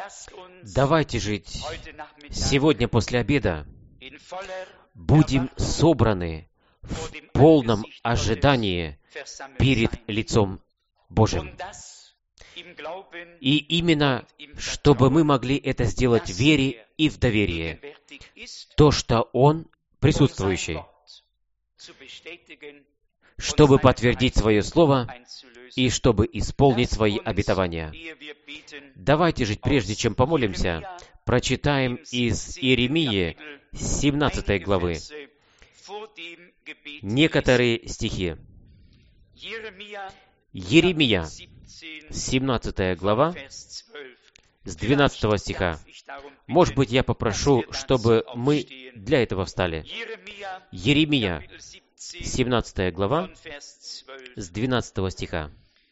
Давайте жить сегодня после обеда. Будем собраны в полном ожидании перед лицом Божьим. И именно, чтобы мы могли это сделать в вере и в доверии, то, что Он присутствующий, чтобы подтвердить Свое Слово и чтобы исполнить Свои обетования. Давайте же, прежде чем помолимся, прочитаем из Иеремии 17 главы некоторые стихи. Иеремия, 17 глава, с 12 стиха. Может быть, я попрошу, чтобы мы для этого встали. Иеремия, 17 глава, с 12 стиха.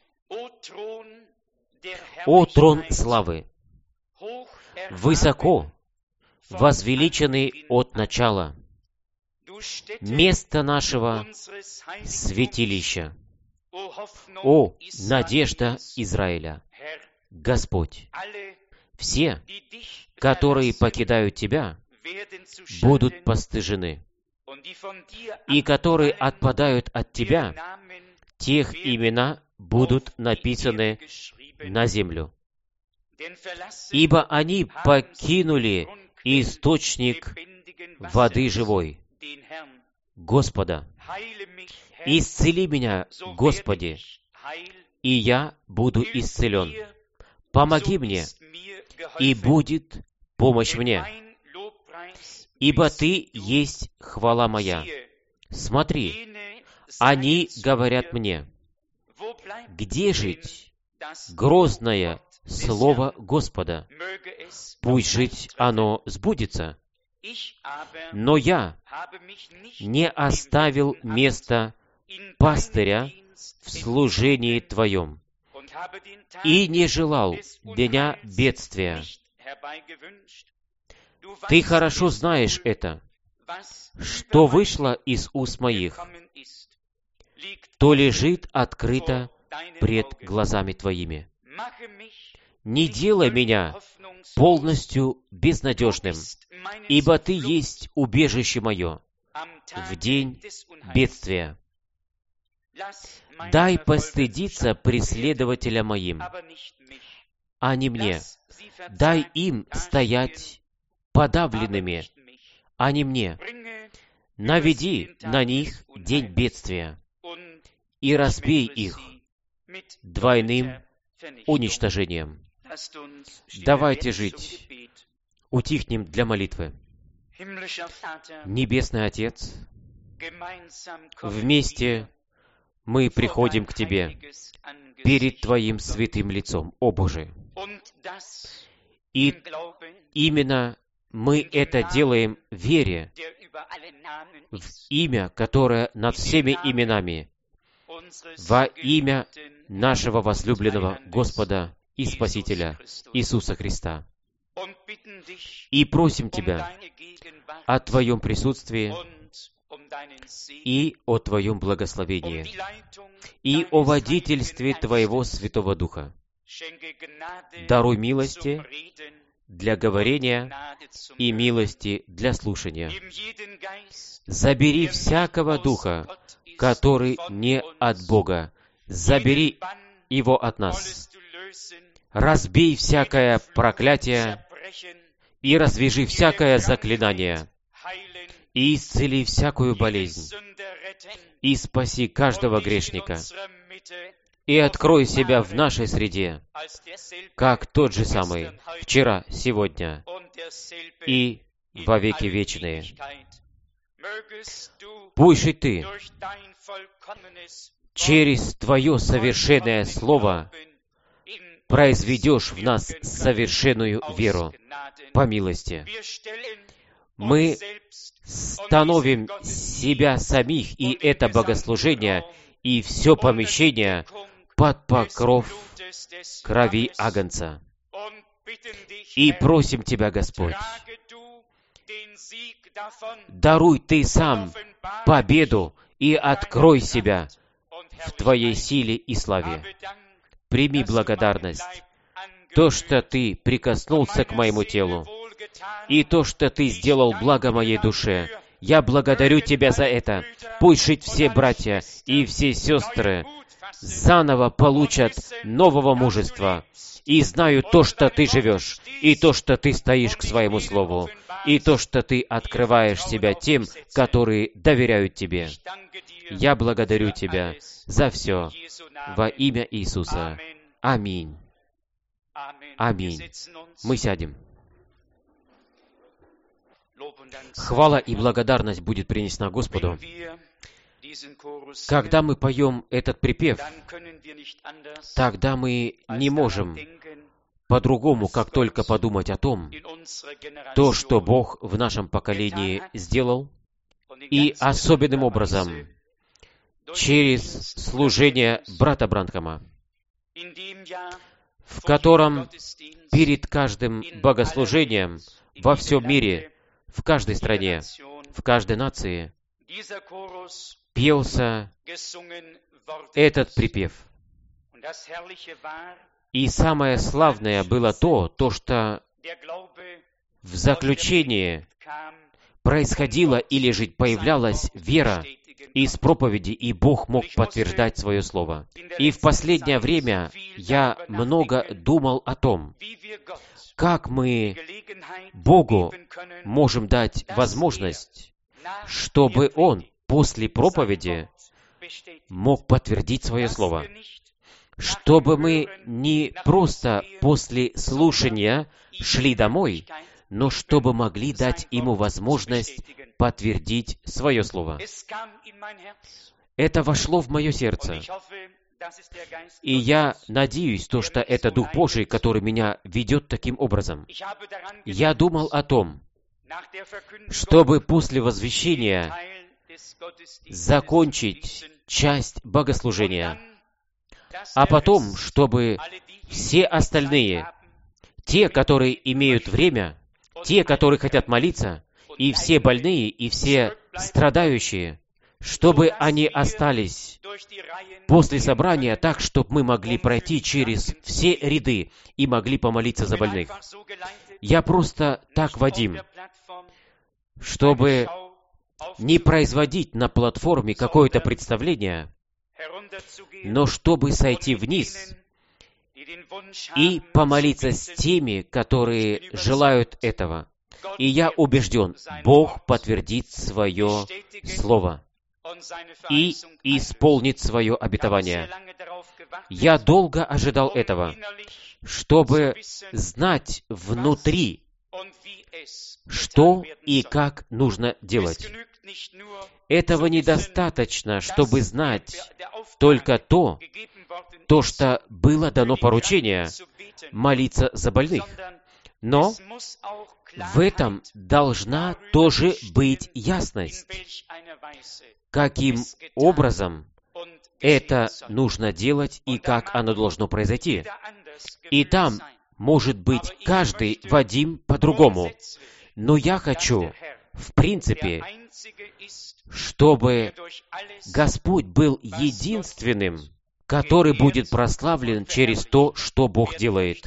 «О трон славы, высоко возвеличенный от начала, место нашего святилища, о надежда Израиля, Господь, все, которые покидают Тебя, будут постыжены, и которые отпадают от Тебя, тех имена будут написаны на землю. Ибо они покинули источник воды живой, Господа. Исцели меня, Господи, и я буду исцелен. Помоги мне, и будет помощь мне. Ибо Ты есть хвала моя. Смотри, они говорят мне, где жить грозное слово Господа? Пусть жить оно сбудется. Но я не оставил места пастыря в служении Твоем и не желал дня бедствия. Ты хорошо знаешь это, что вышло из уст моих, то лежит открыто пред глазами Твоими. Не делай меня полностью безнадежным, ибо Ты есть убежище мое в день бедствия. Дай постыдиться преследователя моим, а не мне. Дай им стоять подавленными, а не мне. Наведи на них день бедствия и разбей их двойным уничтожением. Давайте жить. Утихнем для молитвы. Небесный Отец, вместе мы приходим к Тебе перед Твоим святым лицом, о Боже. И именно мы это делаем в вере, в имя, которое над всеми именами, во имя нашего возлюбленного Господа и Спасителя Иисуса Христа. И просим Тебя о Твоем присутствии и о Твоем благословении, и о водительстве Твоего Святого Духа. Даруй милости для говорения и милости для слушания. Забери всякого духа, который не от Бога. Забери его от нас. Разбей всякое проклятие и развяжи всякое заклинание, и исцели всякую болезнь, и спаси каждого грешника, и открой себя в нашей среде, как тот же самый вчера, сегодня и во веки вечные. Пусть же Ты через Твое совершенное Слово произведешь в нас совершенную веру по милости. Мы становим себя самих и это богослужение, и все помещение под покров крови Агнца. И просим Тебя, Господь, даруй Ты сам победу и открой себя в Твоей силе и славе. Прими благодарность то, что Ты прикоснулся к моему телу, и то, что Ты сделал благо моей душе. Я благодарю Тебя за это. Пусть жить все братья и все сестры заново получат нового мужества и знают то, что Ты живешь, и то, что Ты стоишь к своему слову, и то, что Ты открываешь себя тем, которые доверяют Тебе. Я благодарю Тебя за все во имя Иисуса. Аминь. Аминь. Мы сядем. Хвала и благодарность будет принесена Господу. Когда мы поем этот припев, тогда мы не можем по-другому, как только подумать о том, то, что Бог в нашем поколении сделал, и особенным образом через служение брата Бранхама, в котором перед каждым богослужением во всем мире, в каждой стране, в каждой нации пелся этот припев. И самое славное было то, что в заключении происходила или же появлялась вера из проповеди, и Бог мог подтверждать свое слово. И в последнее время я много думал о том, как мы Богу можем дать возможность, чтобы Он после проповеди мог подтвердить свое слово. Чтобы мы не просто после слушания шли домой, но чтобы могли дать Ему возможность подтвердить свое слово. Это вошло в мое сердце. И я надеюсь, что это Дух Божий, который меня ведет таким образом. Я думал о том, чтобы после возвещения закончить часть богослужения, а потом, чтобы все остальные, те, которые имеют время, те, которые хотят молиться, и все больные, и все страдающие, чтобы они остались после собрания так, чтобы мы могли пройти через все ряды и могли помолиться за больных. Я просто так, Вадим, чтобы не производить на платформе какое-то представление, но чтобы сойти вниз и помолиться с теми, которые желают этого. И я убежден, Бог подтвердит свое слово и исполнит свое обетование. Я долго ожидал этого, чтобы знать внутри, что и как нужно делать. Этого недостаточно, чтобы знать только то, что было дано поручение молиться за больных. Но в этом должна тоже быть ясность, каким образом это нужно делать и как оно должно произойти. И там может быть каждый, Вадим, по-другому. Но я хочу, в принципе, чтобы Господь был единственным, который будет прославлен через то, что Бог делает.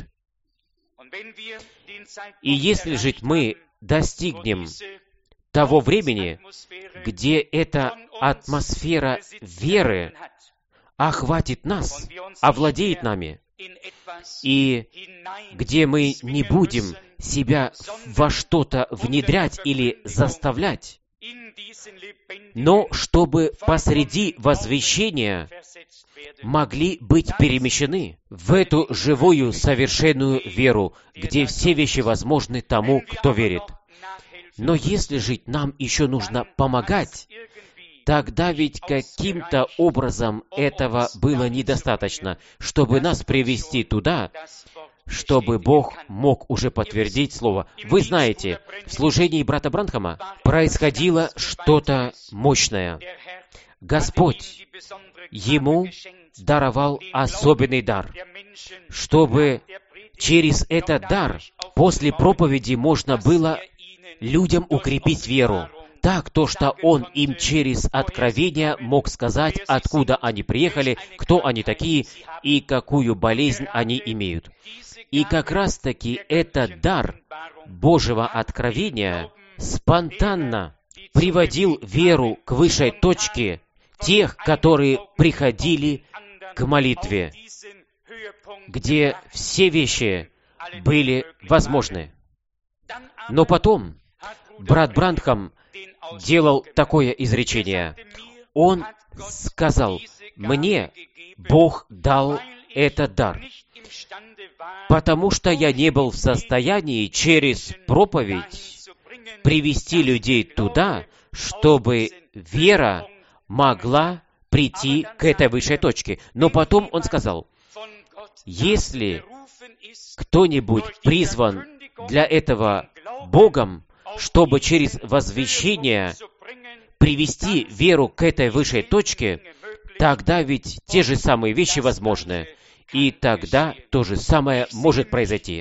И если же мы достигнем того времени, где эта атмосфера веры охватит нас, овладеет нами, и где мы не будем себя во что-то внедрять или заставлять, но чтобы посреди возвещения могли быть перемещены в эту живую, совершенную веру, где все вещи возможны тому, кто верит. Но если же нам еще нужно помогать, тогда ведь каким-то образом этого было недостаточно, чтобы нас привести туда, чтобы Бог мог уже подтвердить Слово. Вы знаете, в служении брата Бранхама происходило что-то мощное. Господь ему даровал особенный дар, чтобы через этот дар после проповеди можно было людям укрепить веру. Так, то, что Он им через откровение мог сказать, откуда они приехали, кто они такие и какую болезнь они имеют. И как раз-таки этот дар Божьего откровения спонтанно приводил веру к высшей точке тех, которые приходили к молитве, где все вещи были возможны. Но потом брат Бранхам делал такое изречение. Он сказал: «Мне Бог дал этот дар, потому что я не был в состоянии через проповедь привести людей туда, чтобы вера могла прийти к этой высшей точке». Но потом он сказал: «Если кто-нибудь призван для этого Богом, чтобы через возвещение привести веру к этой высшей точке, тогда ведь те же самые вещи возможны, и тогда то же самое может произойти.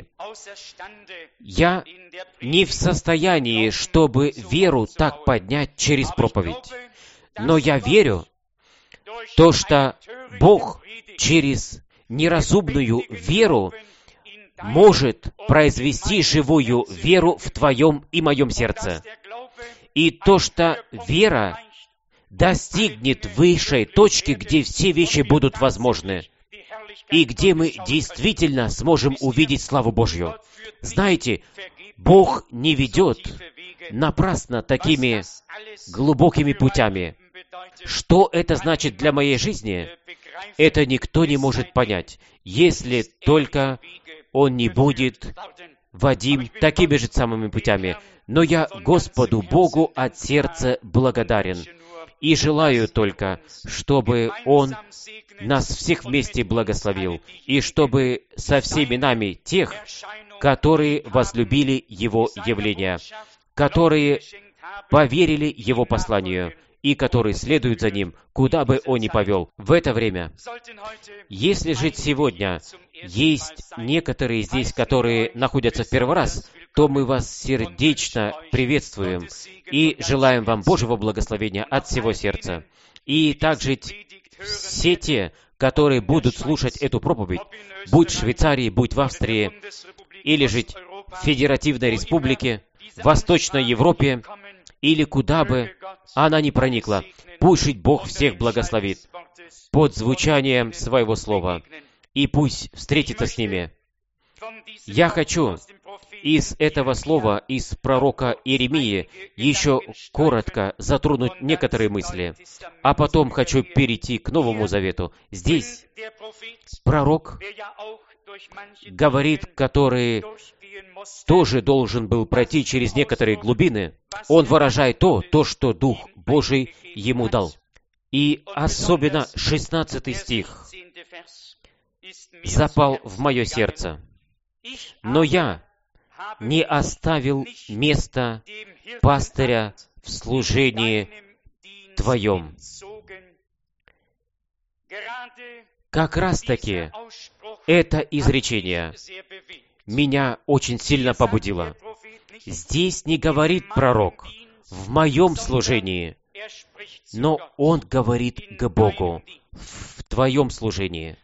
Я не в состоянии, чтобы веру так поднять через проповедь, но я верю, то, что Бог через неразумную веру может произвести живую веру в твоем и моем сердце. И то, что вера достигнет высшей точки, где все вещи будут возможны, и где мы действительно сможем увидеть славу Божью. Знаете, Бог не ведет напрасно такими глубокими путями. Что это значит для моей жизни? Это никто не может понять, если только Он не будет водим такими же самыми путями. Но я Господу Богу от сердца благодарен и желаю только, чтобы Он нас всех вместе благословил, и чтобы со всеми нами тех, которые возлюбили Его явление, которые поверили Его посланию, и которые следуют за Ним, куда бы Он ни повел. В это время, если жить сегодня, есть некоторые здесь, которые находятся в первый раз, то мы вас сердечно приветствуем и желаем вам Божьего благословения от всего сердца. И также все те, которые будут слушать эту проповедь, будь в Швейцарии, будь в Австрии, или жить в Федеративной Республике, в Восточной Европе, или куда бы она ни проникла, пусть Бог всех благословит под звучанием Своего Слова, и пусть встретится с ними. Я хочу из этого слова, из пророка Иеремии, еще коротко затронуть некоторые мысли, а потом хочу перейти к Новому Завету. Здесь пророк говорит, который тоже должен был пройти через некоторые глубины. Он выражает то, что Дух Божий ему дал. И особенно 16 стих запал в мое сердце. «Но я не оставил места пастыря в служении Твоем». Как раз-таки это изречение меня очень сильно побудило. Здесь не говорит пророк «в моем служении», но он говорит к Богу «в Твоем служении».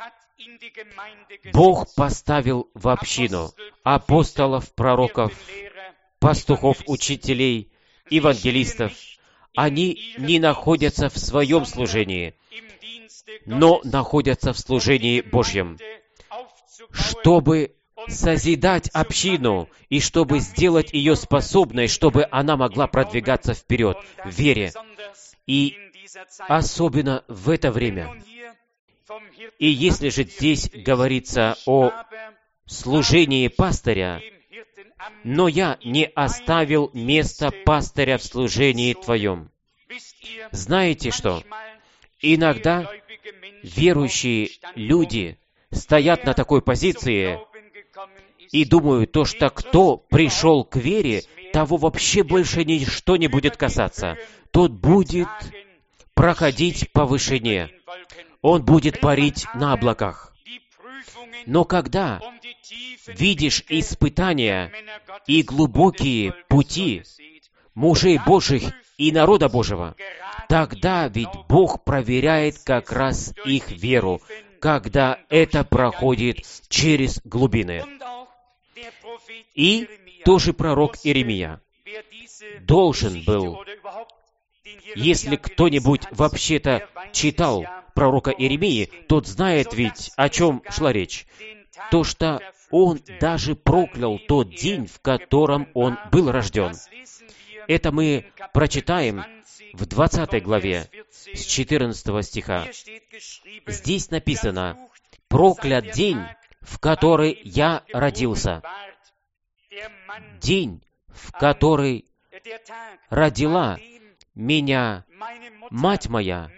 Бог поставил в общину апостолов, пророков, пастухов, учителей, евангелистов. Они не находятся в своем служении, но находятся в служении Божьем, чтобы созидать общину и чтобы сделать ее способной, чтобы она могла продвигаться вперед в вере. И особенно в это время. И если же здесь говорится о служении пастыря, «но я не оставил места пастыря в служении Твоем». Знаете что? Иногда верующие люди стоят на такой позиции и думают, то, что кто пришел к вере, того вообще больше ничто не будет касаться. Тот будет проходить по вышине. Он будет парить на облаках. Но когда видишь испытания и глубокие пути мужей Божьих и народа Божьего, тогда ведь Бог проверяет как раз их веру, когда это проходит через глубины. И тоже пророк Иеремия должен был, если кто-нибудь вообще-то читал пророка Иеремии, тот знает ведь, о чем шла речь. То, что он даже проклял тот день, в котором он был рожден. Это мы прочитаем в 20 главе с 14 стиха. Здесь написано: «Проклят день, в который я родился, день, в который родила меня мать моя,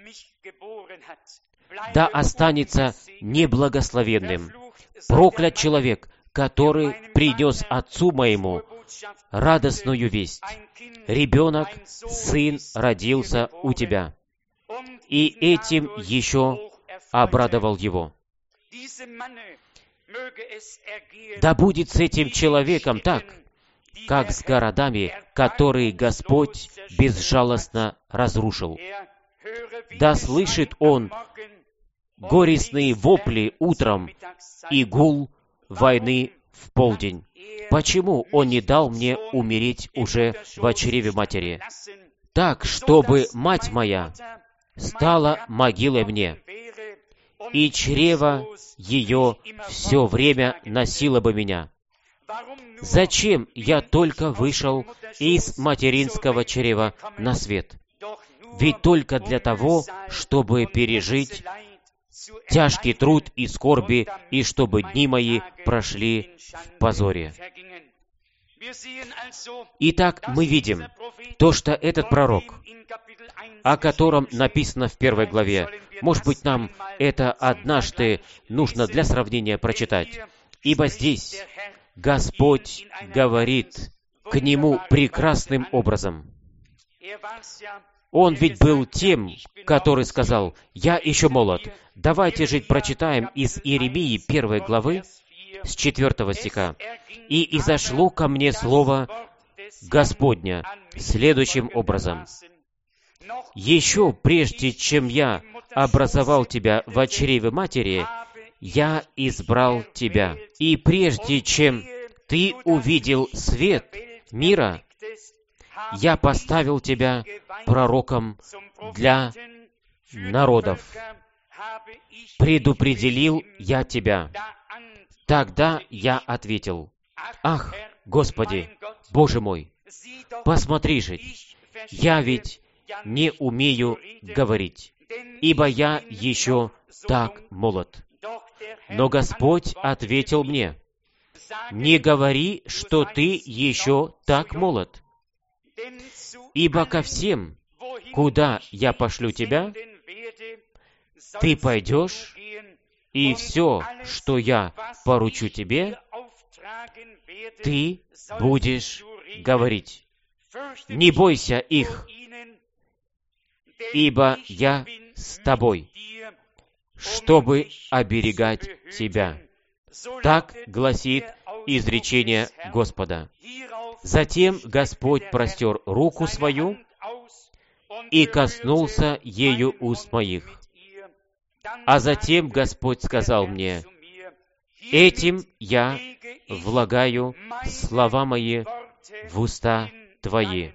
да останется неблагословенным. Проклят человек, который принес отцу моему радостную весть. Ребенок, сын родился у тебя». И этим еще обрадовал его. Да будет с этим человеком так, как с городами, которые Господь безжалостно разрушил. Да слышит он горестные вопли утром и гул войны в полдень. Почему он не дал мне умереть уже в чреве матери, так, чтобы мать моя стала могилой мне, и чрево ее все время носило бы меня? Зачем я только вышел из материнского чрева на свет? Ведь только для того, чтобы пережить тяжкий труд и скорби, и чтобы дни мои прошли в позоре. Итак, мы видим то, что этот пророк, о котором написано в 1 главе, может быть, нам это однажды нужно для сравнения прочитать. Ибо здесь Господь говорит к нему прекрасным образом. Он ведь был тем, который сказал: «Я еще молод». Давайте же прочитаем из Иеремии 1 главы с 4 стиха. «И изошло ко мне слово Господня следующим образом: еще прежде, чем я образовал тебя в чреве матери, я избрал тебя. И прежде, чем ты увидел свет мира, я поставил тебя пророком для народов. Предупредил я тебя». Тогда я ответил: «Ах, Господи, Боже мой, посмотри же, я ведь не умею говорить, ибо я еще так молод». Но Господь ответил мне: «Не говори, что ты еще так молод, ибо ко всем, куда я пошлю тебя, ты пойдешь, и все, что я поручу тебе, ты будешь говорить. Не бойся их, ибо я с тобой, чтобы оберегать тебя». Так гласит изречение Господа. Затем Господь простер руку свою и коснулся ею уст моих. А затем Господь сказал мне: «Этим я влагаю слова мои в уста твои».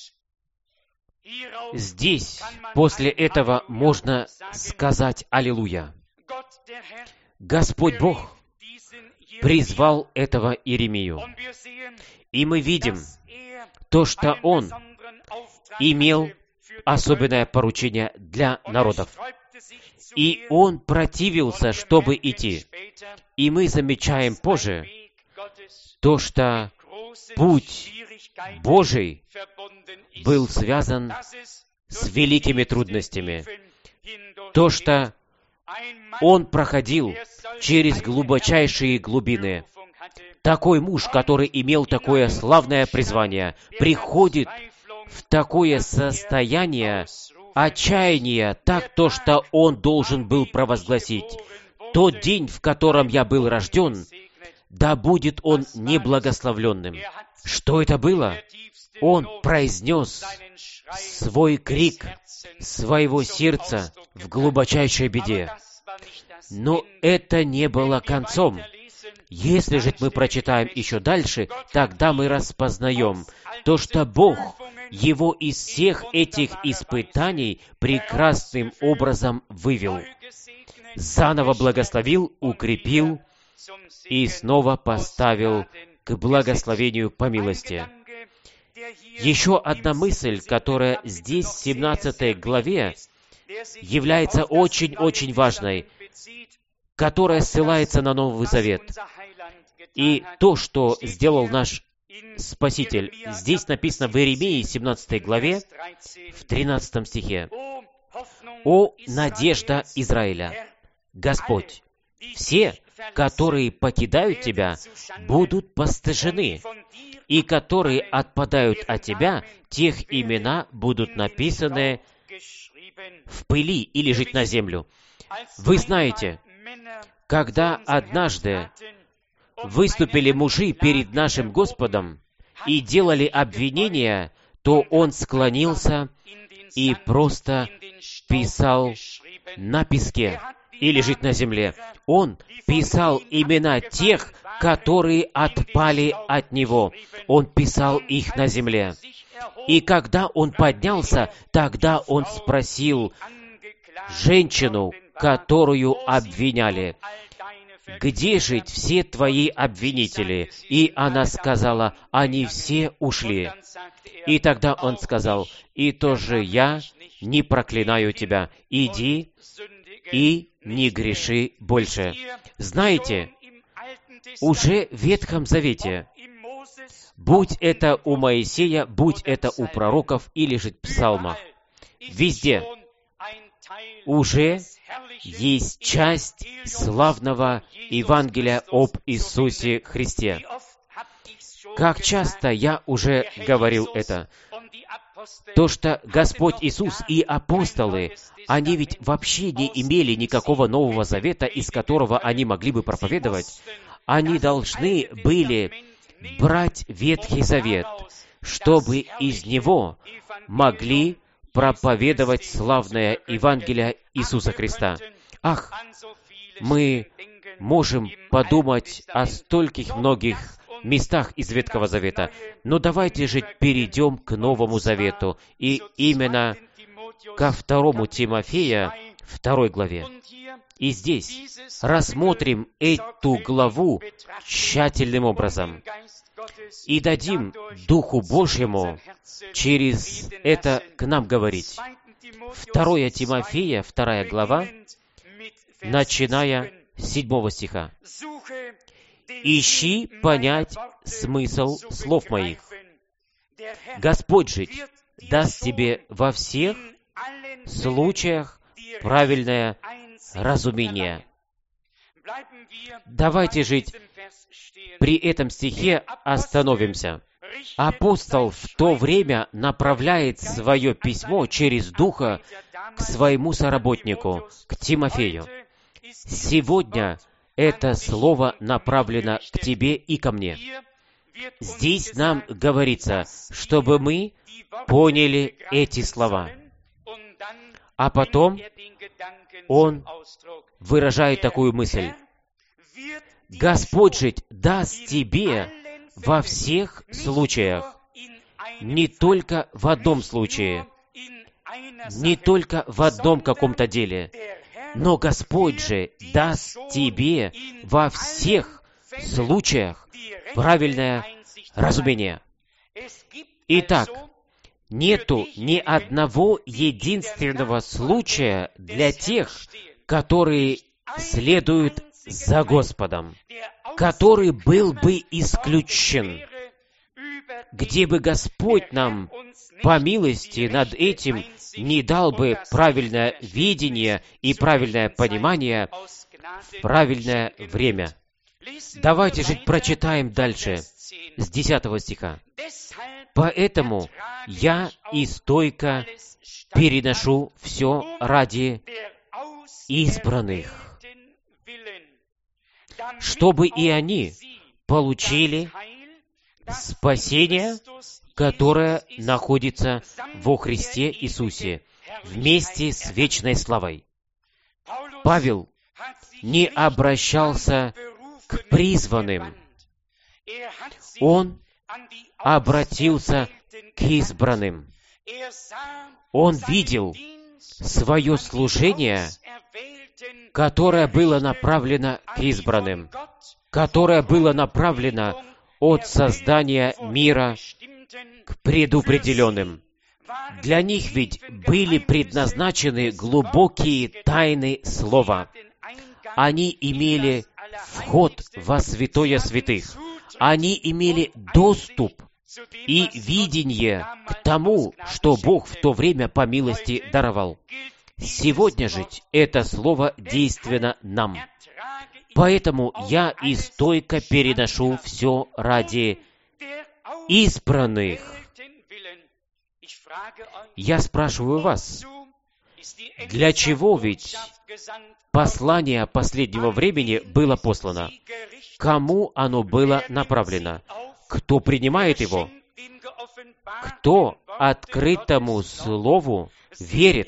Здесь, после этого, можно сказать «Аллилуйя». Господь Бог призвал этого Иеремию. И мы видим то, что он имел особенное поручение для народов. И он противился, чтобы идти. И мы замечаем позже то, что путь Божий был связан с великими трудностями. То, что он проходил через глубочайшие глубины. Такой муж, который имел такое славное призвание, приходит в такое состояние отчаяния, так то, что он должен был провозгласить: «Тот день, в котором я был рожден, да будет он неблагословленным». Что это было? Он произнес свой крик своего сердца в глубочайшей беде. Но это не было концом. Если же мы прочитаем еще дальше, тогда мы распознаем то, что Бог его из всех этих испытаний прекрасным образом вывел, заново благословил, укрепил и снова поставил к благословению по милости. Еще одна мысль, которая здесь, в 17 главе, является очень-очень важной, которая ссылается на Новый Завет. И то, что сделал наш Спаситель, здесь написано в Иеремии, 17 главе, в 13 стихе. «О, надежда Израиля! Господь, все, которые покидают Тебя, будут постыжены, и которые отпадают от Тебя, тех имена будут написаны в пыли или жить на землю». Вы знаете, когда однажды выступили мужи перед нашим Господом и делали обвинения, то Он склонился и просто писал на песке и лежит на земле. Он писал имена тех, которые отпали от Него. Он писал их на земле. И когда Он поднялся, тогда Он спросил женщину, которую обвиняли: «Где же все твои обвинители?» И она сказала: «Они все ушли». И тогда Он сказал: «И тоже я не проклинаю тебя. Иди и не греши больше». Знаете, уже в Ветхом Завете, будь это у Моисея, будь это у пророков или же в псалмах, везде уже есть часть славного Евангелия об Иисусе Христе. Как часто я уже говорил это, то, что Господь Иисус и апостолы, они ведь вообще не имели никакого Нового Завета, из которого они могли бы проповедовать. Они должны были брать Ветхий Завет, чтобы из него могли проповедовать славное Евангелие Иисуса Христа. Ах, мы можем подумать о стольких многих местах из Ветхого Завета, но давайте же перейдем к Новому Завету, и именно ко 2 Тимофея, 2 главе. И здесь рассмотрим эту главу тщательным образом и дадим Духу Божьему через это к нам говорить. 2 Тимофея, 2 глава, начиная с 7 стиха. «Ищи понять смысл слов моих. Господь же даст тебе во всех случаях правильное разумение». Давайте жить при этом стихе остановимся. Апостол в то время направляет свое письмо через Духа к своему соработнику, к Тимофею. Сегодня это слово направлено к тебе и ко мне. Здесь нам говорится, чтобы мы поняли эти слова. А потом он выражает такую мысль: «Господь же даст тебе во всех случаях», не только в одном случае, не только в одном каком-то деле, но Господь же даст тебе во всех случаях правильное разумение. Итак, нету ни одного единственного случая для тех, которые следуют за Господом, который был бы исключен, где бы Господь нам по милости над этим не дал бы правильное видение и правильное понимание в правильное время. Давайте же прочитаем дальше, с 10 стиха. «Поэтому я и стойко переношу все ради избранных, чтобы и они получили спасение, которое находится во Христе Иисусе, вместе с вечной славой». Павел не обращался к призванным. Он обратился к избранным. Он видел свое служение, которое было направлено к избранным, которое было направлено от создания мира к предопределенным. Для них ведь были предназначены глубокие тайны Слова. Они имели вход во святое святых. Они имели доступ и видение к тому, что Бог в то время по милости даровал. Сегодня же это Слово действенно нам. Поэтому я и стойко переношу все ради избранных. Я спрашиваю вас, для чего ведь послание последнего времени было послано? Кому оно было направлено? Кто принимает его? Кто открытому Слову верит?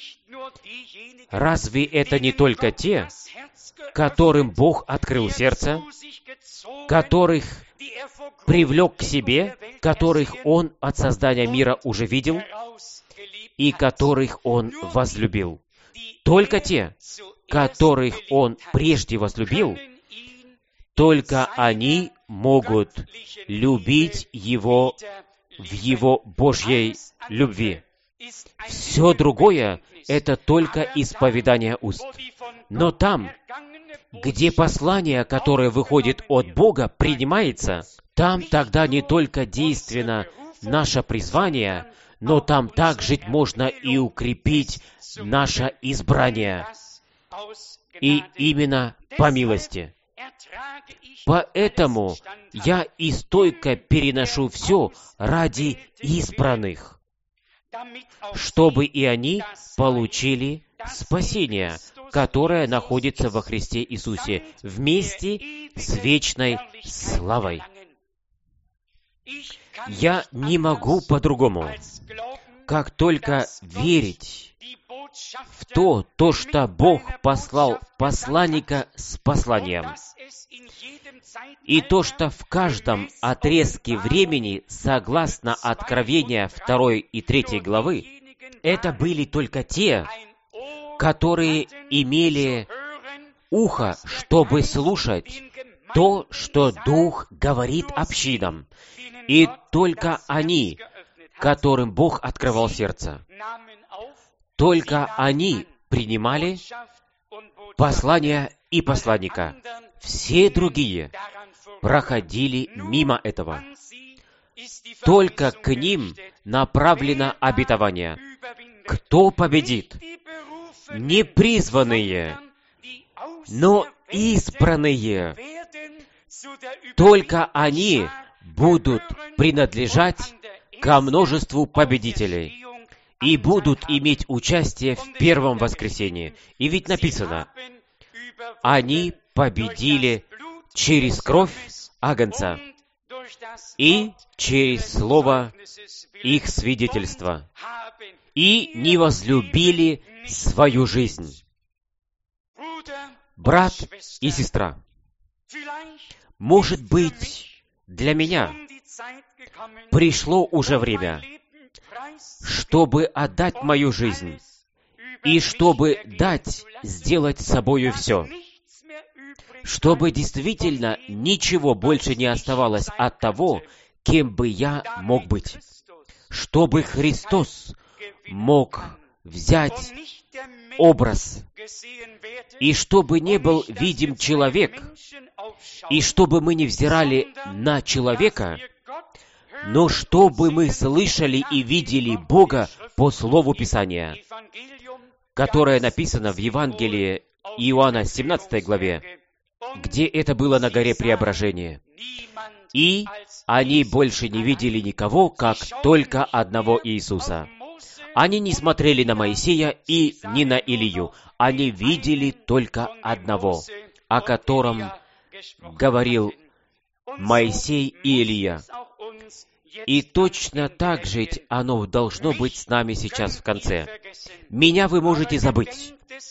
Разве это не только те, которым Бог открыл сердце, которых привлек к себе, которых Он от создания мира уже видел и которых Он возлюбил? Только те, которых Он прежде возлюбил, только они могут любить Его в Его Божьей любви. Все другое — это только исповедание уст. Но там, где послание, которое выходит от Бога, принимается, там тогда не только действенно наше призвание, но там также можно и укрепить наше избрание. И именно по милости. Поэтому я и стойко переношу все ради избранных, чтобы и они получили спасение, которое находится во Христе Иисусе, вместе с вечной славой. Я не могу по-другому, как только верить в то, что Бог послал посланника с посланием, и то, что в каждом отрезке времени, согласно Откровения 2 и 3 главы, это были только те, которые имели ухо, чтобы слушать то, что Дух говорит общинам, и только они, которым Бог открывал сердце, только они принимали послание и посланника. Все другие проходили мимо этого. Только к ним направлено обетование. Кто победит? Не призванные, но избранные. Только они будут принадлежать ко множеству победителей и будут иметь участие в первом воскресении. И ведь написано, они победили через кровь Агнца и через слово их свидетельства, и не возлюбили свою жизнь. Брат и сестра, может быть, для меня пришло уже время, чтобы отдать мою жизнь, и чтобы сделать с собою все, чтобы действительно ничего больше не оставалось от того, кем бы я мог быть, чтобы Христос мог взять образ, и чтобы не был видим человек, и чтобы мы не взирали на человека, но чтобы мы слышали и видели Бога по Слову Писания, которое написано в Евангелии Иоанна 17 главе, где это было на горе Преображения. И они больше не видели никого, как только одного Иисуса. Они не смотрели на Моисея и не на Илию. Они видели только одного, о котором говорил Моисей и Илия. И точно так же оно должно быть с нами сейчас в конце. Меня вы можете забыть,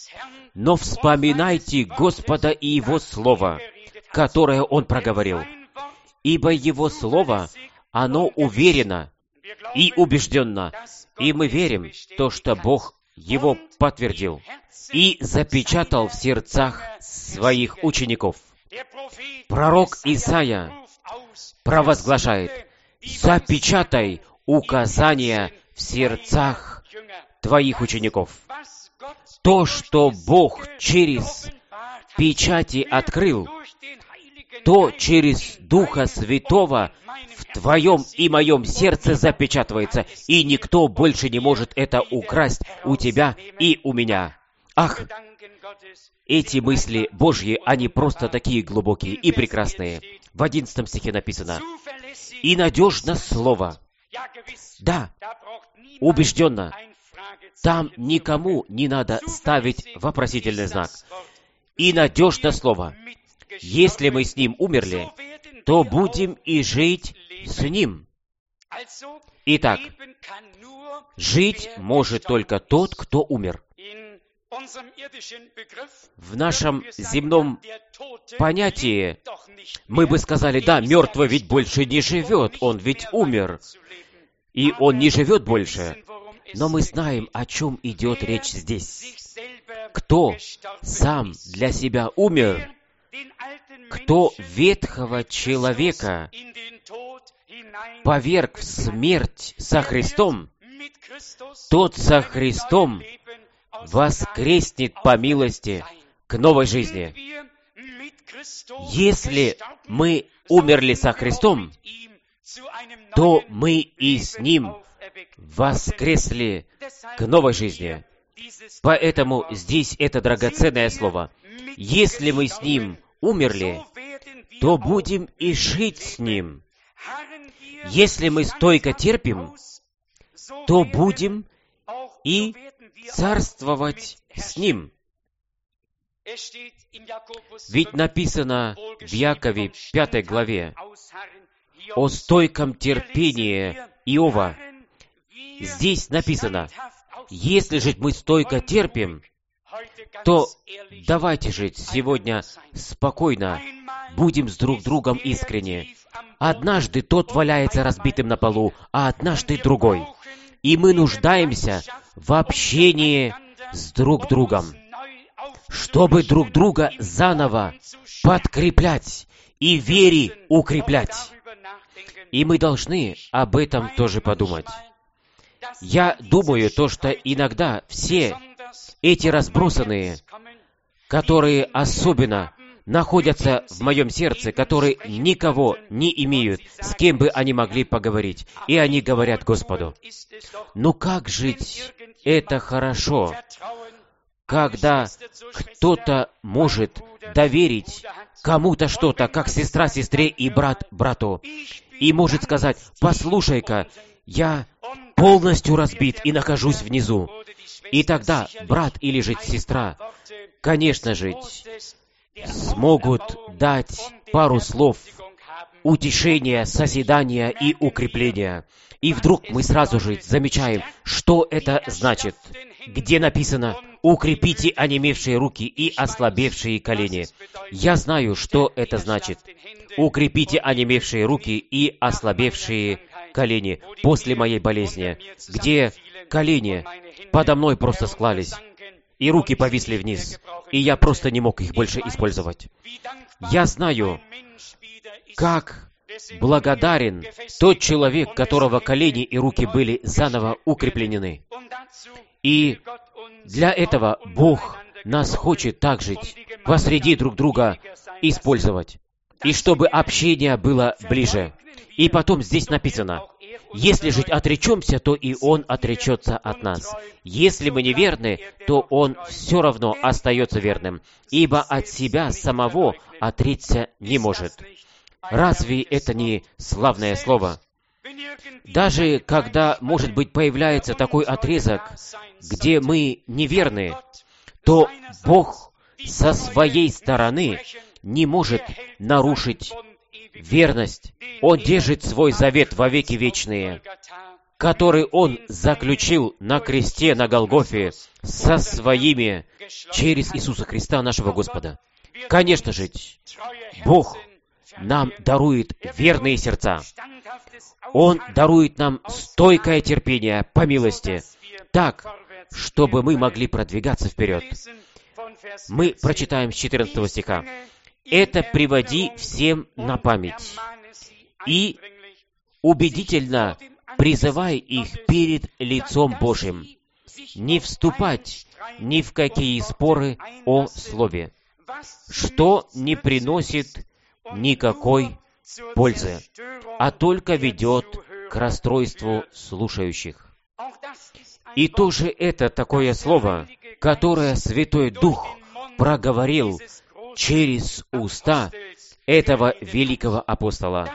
но вспоминайте Господа и Его Слово, которое Он проговорил. Ибо Его Слово, оно уверенно и убежденно, и мы верим в то, что Бог его подтвердил и запечатал в сердцах своих учеников. Пророк Исаия провозглашает: «Запечатай указания в сердцах твоих учеников». То, что Бог через печати открыл, то через Духа Святого в твоем и моем сердце запечатывается, и никто больше не может это украсть у тебя и у меня. Ах, эти мысли Божьи, они просто такие глубокие и прекрасные. В 11 стихе написано: «И надежно слово». Да, убежденно. Там никому не надо ставить вопросительный знак. «И надежно слово». Если мы с Ним умерли, то будем и жить с Ним. Итак, жить может только тот, кто умер. В нашем земном понятии мы бы сказали: да, мертвый ведь больше не живет, он ведь умер, и он не живет больше. Но мы знаем, о чем идет речь здесь. Кто сам для себя умер, кто ветхого человека поверг в смерть со Христом, тот со Христом воскреснет по милости к новой жизни. Если мы умерли со Христом, то мы и с Ним воскресли к новой жизни. Поэтому здесь это драгоценное слово. Если мы с Ним умерли, то будем и жить с Ним. Если мы стойко терпим, то будем и царствовать с Ним. Ведь написано в Якове 5 главе о стойком терпении Иова. Здесь написано: если же мы стойко терпим, то давайте жить сегодня спокойно, будем с друг другом искренне. Однажды тот валяется разбитым на полу, а однажды другой. И мы нуждаемся в общении с друг другом, чтобы друг друга заново подкреплять и вере укреплять. И мы должны об этом тоже подумать. Я думаю, что иногда все эти разбросанные, которые особенно находятся в моем сердце, которые никого не имеют, с кем бы они могли поговорить, и они говорят Господу: «Ну как жить? Это хорошо, когда кто-то может доверить кому-то что-то, как сестра сестре и брат брату, и может сказать: послушай-ка, я полностью разбит и нахожусь внизу». И тогда брат или же сестра, конечно же, смогут дать пару слов утешения, созидания и укрепления. И вдруг мы сразу же замечаем, что это значит. Где написано: «Укрепите онемевшие руки и ослабевшие колени». Я знаю, что это значит. Укрепите онемевшие руки и ослабевшие колени после моей болезни, где колени подо мной просто склались, и руки повисли вниз, и я просто не мог их больше использовать. Я знаю, как благодарен тот человек, которого колени и руки были заново укреплены. И для этого Бог нас хочет также посреди друг друга использовать, и чтобы общение было ближе. И потом здесь написано: если же отречемся, то и Он отречется от нас. Если мы неверны, то Он все равно остается верным, ибо от себя самого отречься не может. Разве это не славное слово? Даже когда, может быть, появляется такой отрезок, где мы неверны, то Бог со своей стороны не может нарушить верность. Он держит свой завет во веки вечные. который Он заключил на кресте на Голгофе со своими через Иисуса Христа, нашего Господа. Конечно же, Бог нам дарует верные сердца. Он дарует нам стойкое терпение по милости, так, чтобы мы могли продвигаться вперед. Мы прочитаем с 14 стиха. «Это приводи всем на память, и убедительно призывай их перед лицом Божьим, не вступать ни в какие споры о слове, что не приносит никакой пользы, а только ведет к расстройству слушающих». И тоже это такое слово, которое Святой Дух проговорил через уста этого великого апостола,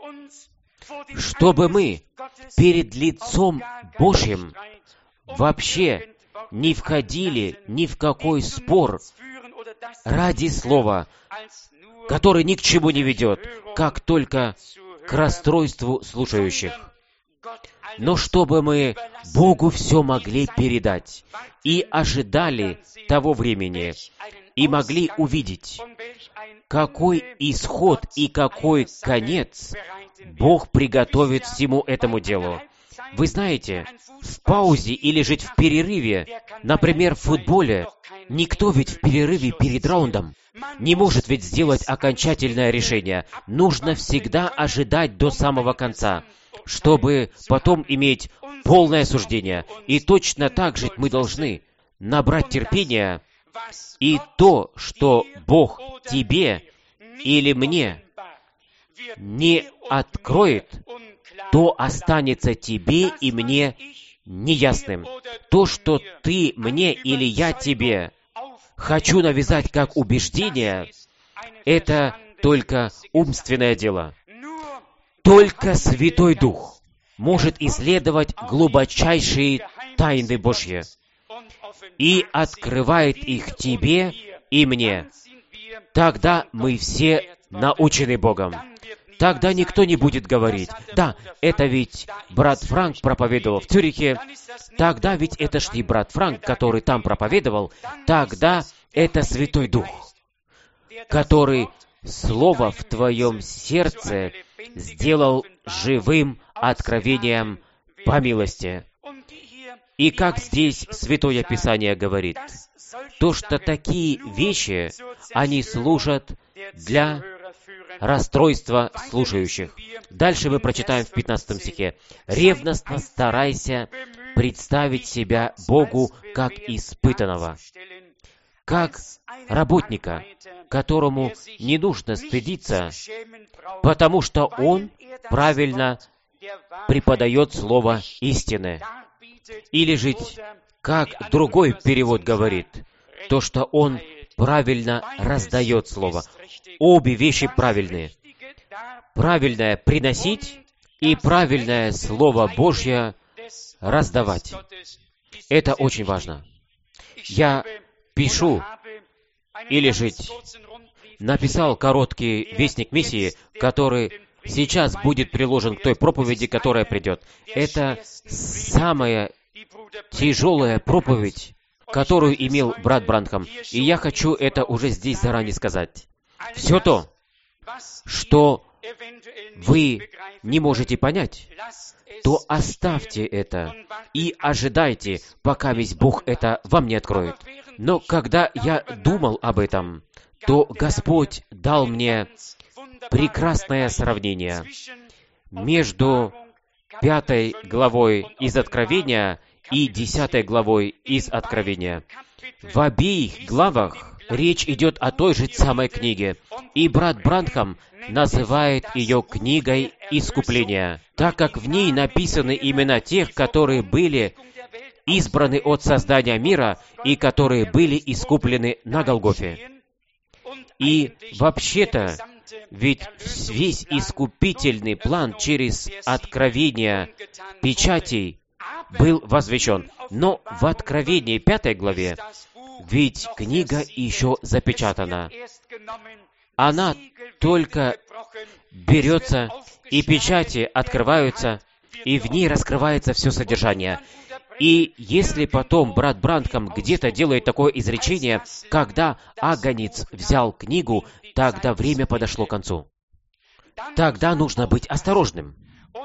чтобы мы перед лицом Божьим вообще не входили ни в какой спор ради слова, который ни к чему не ведет, как только к расстройству слушающих. Но чтобы мы Богу все могли передать и ожидали того времени, и могли увидеть, какой исход и какой конец Бог приготовит всему этому делу. Вы знаете, в паузе или жить в перерыве, например, в футболе, никто ведь в перерыве перед раундом не может ведь сделать окончательное решение. Нужно всегда ожидать до самого конца, чтобы потом иметь полное суждение. И точно так же мы должны набрать терпения, и то, что Бог тебе или мне не откроет, то останется тебе и мне неясным. То, что ты мне или я тебе хочу навязать как убеждение, это только умственное дело. Только Святой Дух может исследовать глубочайшие тайны Божьи и открывает их тебе и мне. Тогда мы все научены Богом. Тогда никто не будет говорить: да, это ведь брат Франк проповедовал в Цюрихе, тогда ведь это ж не брат Франк, который там проповедовал, тогда это Святой Дух, который Слово в твоем сердце сделал живым откровением по милости. И как здесь Святое Писание говорит, то, что такие вещи, они служат для расстройства слушающих. Дальше мы прочитаем в 15 стихе. «Ревностно старайся представить себя Богу как испытанного, как работника, которому не нужно стыдиться, потому что он правильно преподает слово истины». Или же, как другой перевод говорит, то, что он правильно раздает слово. Обе вещи правильные. Правильное приносить и правильное Слово Божье раздавать. Это очень важно. Я пишу, или же написал короткий вестник миссии, который сейчас будет приложен к той проповеди, которая придет. Это самая тяжелая проповедь, которую имел брат Бранхам. И я хочу это уже здесь заранее сказать. Все то, что вы не можете понять, то оставьте это и ожидайте, пока весь Бог это вам не откроет. Но когда я думал об этом, то Господь дал мне прекрасное сравнение между 5 главой из Откровения и 10 главой из Откровения. В обеих главах речь идет о той же самой книге, и брат Бранхам называет ее книгой искупления, так как в ней написаны имена тех, которые были избраны от создания мира и которые были искуплены на Голгофе. И вообще-то, ведь весь искупительный план через откровение печатей был возвещен. Но в Откровении 5 главе ведь книга еще запечатана. Она только берется, и печати открываются, и в ней раскрывается все содержание. И если потом брат Бранхам где-то делает такое изречение, когда Агнец взял книгу, тогда время подошло к концу. Тогда нужно быть осторожным.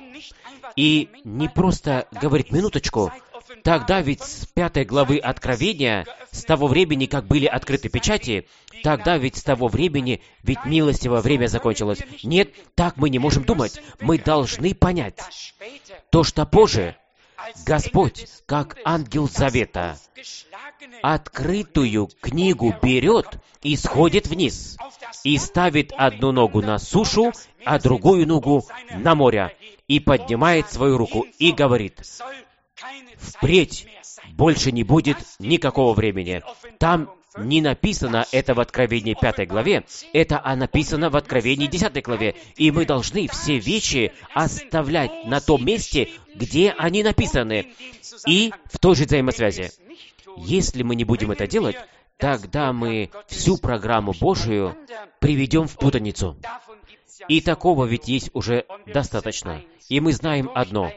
И не просто говорить минуточку, тогда ведь с 5 главы Откровения, с того времени, как были открыты печати, тогда ведь с того времени, ведь милостивое время закончилось. Нет, так мы не можем думать. Мы должны понять то, что позже Господь, как ангел завета, открытую книгу берет и сходит вниз, и ставит одну ногу на сушу, а другую ногу на море, и поднимает свою руку и говорит: «Впредь больше не будет никакого времени». Там не написано это в Откровении 5 главе, это написано в Откровении 10 главе. И мы должны все вещи оставлять на том месте, где они написаны, и в той же взаимосвязи. Если мы не будем это делать, тогда мы всю программу Божию приведем в путаницу. И такого ведь есть уже достаточно. И мы знаем одно: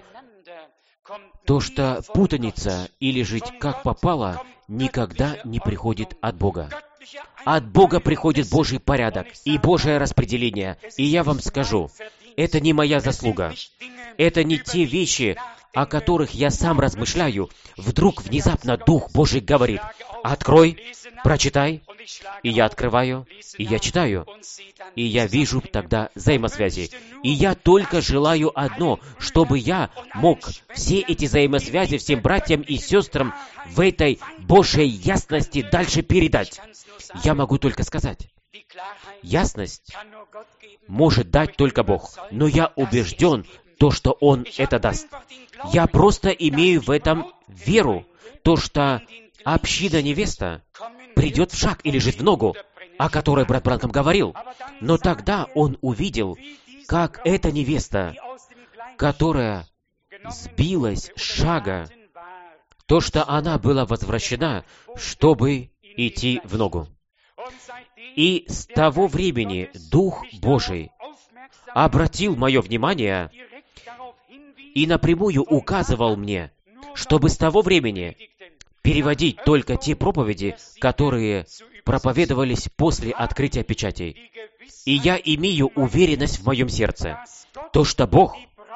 то, что путаница или жить как попало, никогда не приходит от Бога. От Бога приходит Божий порядок и Божие распределение. И я вам скажу, это не моя заслуга. Это не те вещи, о которых я сам размышляю. Вдруг внезапно Дух Божий говорит: «Открой, прочитай». И я открываю, и я читаю. И я вижу тогда взаимосвязи. И я только желаю одно, чтобы я мог все эти взаимосвязи всем братьям и сестрам в этой Божьей ясности дальше передать. Я могу только сказать, ясность может дать только Бог. Но я убежден, то, что Он это даст. Я просто имею в этом веру, то, что община невеста придет в шаг или же в ногу, о которой брат Бранхам говорил. Но тогда он увидел, как эта невеста, которая сбилась с шага, то, что она была возвращена, чтобы идти в ногу. И с того времени Дух Божий обратил мое внимание и напрямую указывал мне, чтобы с того времени переводить только те проповеди, которые проповедовались после открытия печатей. И я имею уверенность в моем сердце, то, что Бог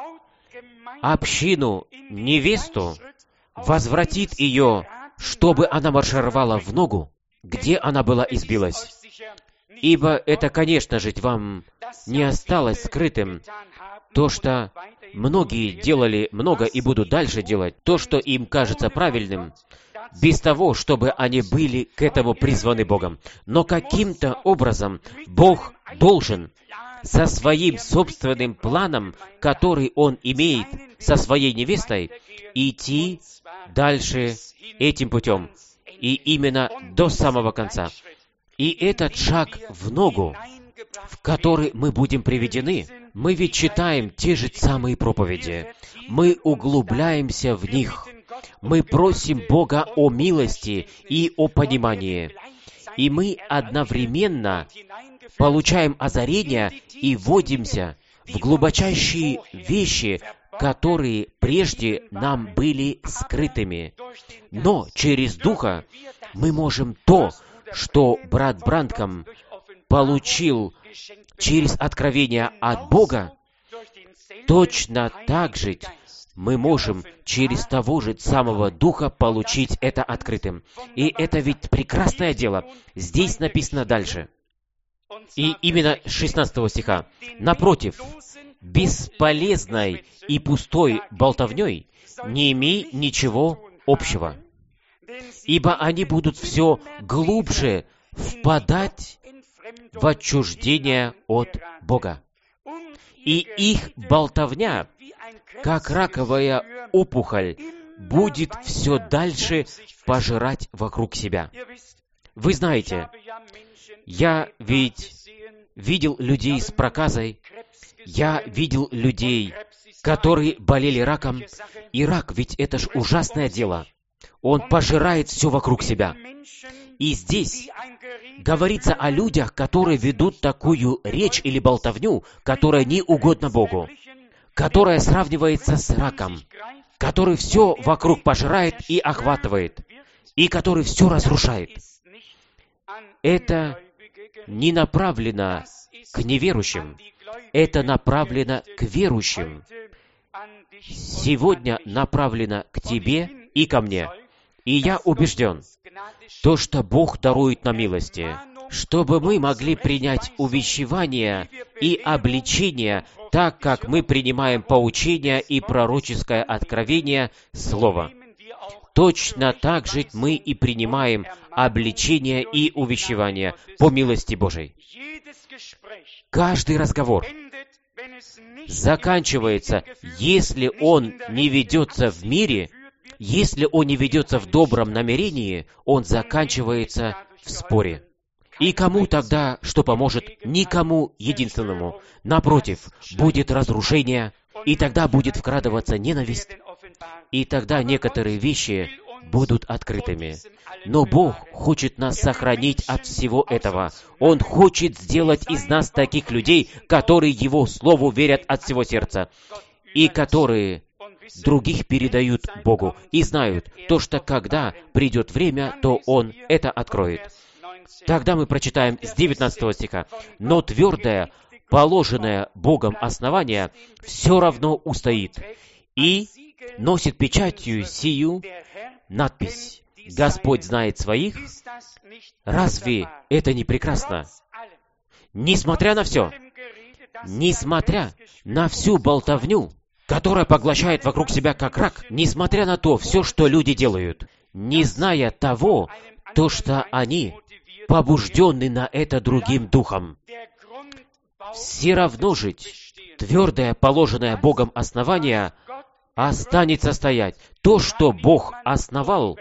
общину, невесту, возвратит ее, чтобы она маршировала в ногу, где она была избилась. Ибо это, конечно же, вам не осталось скрытым, то, что многие делали много и будут дальше делать, то, что им кажется правильным, без того, чтобы они были к этому призваны Богом. Но каким-то образом Бог должен со своим собственным планом, который Он имеет со своей невестой, идти дальше этим путем. И именно до самого конца. И этот шаг в ногу, в который мы будем приведены, мы ведь читаем те же самые проповеди. Мы углубляемся в них. Мы просим Бога о милости и о понимании. И мы одновременно получаем озарение и вводимся в глубочайшие вещи, которые прежде нам были скрытыми. Но через Духа мы можем то, что брат Бранхам получил через откровение от Бога, точно так же мы можем через того же самого Духа получить это открытым. И это ведь прекрасное дело. Здесь написано дальше. И именно 16 стиха. «Напротив, бесполезной и пустой болтовней не имей ничего общего, ибо они будут все глубже впадать в отчуждение от Бога. И их болтовня, как раковая опухоль, будет все дальше пожирать вокруг себя». Вы знаете, я ведь видел людей с проказой, я видел людей, которые болели раком, и рак ведь это ж ужасное дело. Он пожирает все вокруг себя. И здесь говорится о людях, которые ведут такую речь или болтовню, которая не угодна Богу, которая сравнивается с раком, который все вокруг пожирает и охватывает, и который все разрушает. Это не направлено к неверующим, это направлено к верующим. Сегодня направлено к тебе и ко мне. И я убежден, то, что Бог дарует нам милости, чтобы мы могли принять увещевание и обличение, так как мы принимаем поучение и пророческое откровение Слова. Точно так же мы и принимаем обличение и увещевание по милости Божией. Каждый разговор заканчивается, если он не ведется в мире, если он не ведется в добром намерении, он заканчивается в споре. И кому тогда что поможет? Никому единственному. Напротив, будет разрушение, и тогда будет вкрадываться ненависть, и тогда некоторые вещи будут открытыми. Но Бог хочет нас сохранить от всего этого. Он хочет сделать из нас таких людей, которые Его Слову верят от всего сердца, и которые других передают Богу, и знают то, что когда придет время, то Он это откроет. Тогда мы прочитаем с 19 стиха. «Но твердое, положенное Богом основание все равно устоит, и носит печатью сию надпись: Господь знает своих». Разве это не прекрасно? Несмотря на все, несмотря на всю болтовню, которая поглощает вокруг себя как рак, несмотря на то, все, что люди делают, не зная того, то, что они побуждены на это другим духом, все равно жить твердое, положенное Богом основание останется стоять. То, что Бог основал,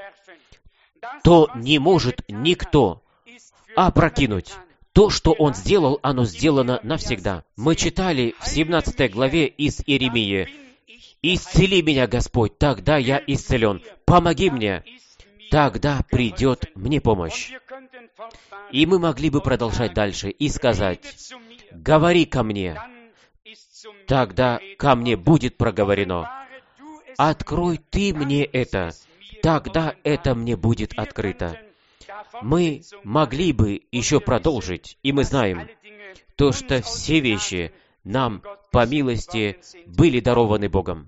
то не может никто опрокинуть. То, что Он сделал, оно сделано навсегда. Мы читали в 17 главе из Иеремии: «Исцели меня, Господь, тогда я исцелен. Помоги мне, тогда придет мне помощь». И мы могли бы продолжать дальше и сказать: «Говори ко мне, тогда ко мне будет проговорено. Открой Ты мне это, тогда это мне будет открыто». Мы могли бы еще продолжить, и мы знаем то, что все вещи нам по милости были дарованы Богом.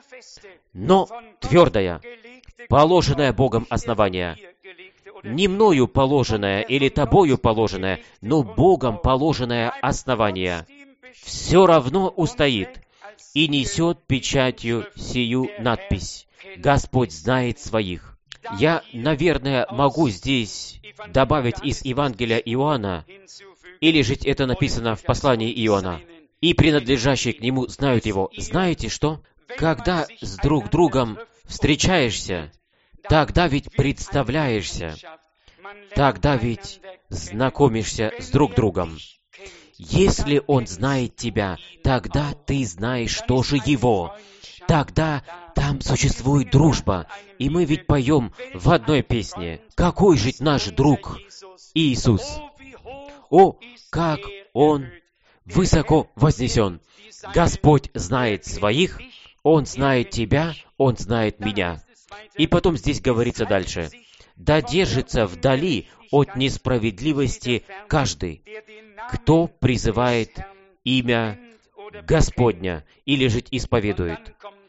Но твердое, положенное Богом основание, не мною положенное или тобою положенное, но Богом положенное основание, все равно устоит и несет печатью сию надпись: Господь знает своих. Я, наверное, могу здесь добавить из Евангелия Иоанна, или же это написано в послании Иоанна, и принадлежащие к нему знают его. Знаете что? Когда с друг другом встречаешься, тогда ведь представляешься, тогда ведь знакомишься с друг другом. Если он знает тебя, тогда ты знаешь тоже его. Тогда там существует дружба. И мы ведь поем в одной песне: «Какой же наш друг Иисус! О, как Он высоко вознесен! Господь знает своих, Он знает тебя, Он знает меня». И потом здесь говорится дальше: «Да держится вдали от несправедливости каждый, кто призывает имя Господня или же исповедует».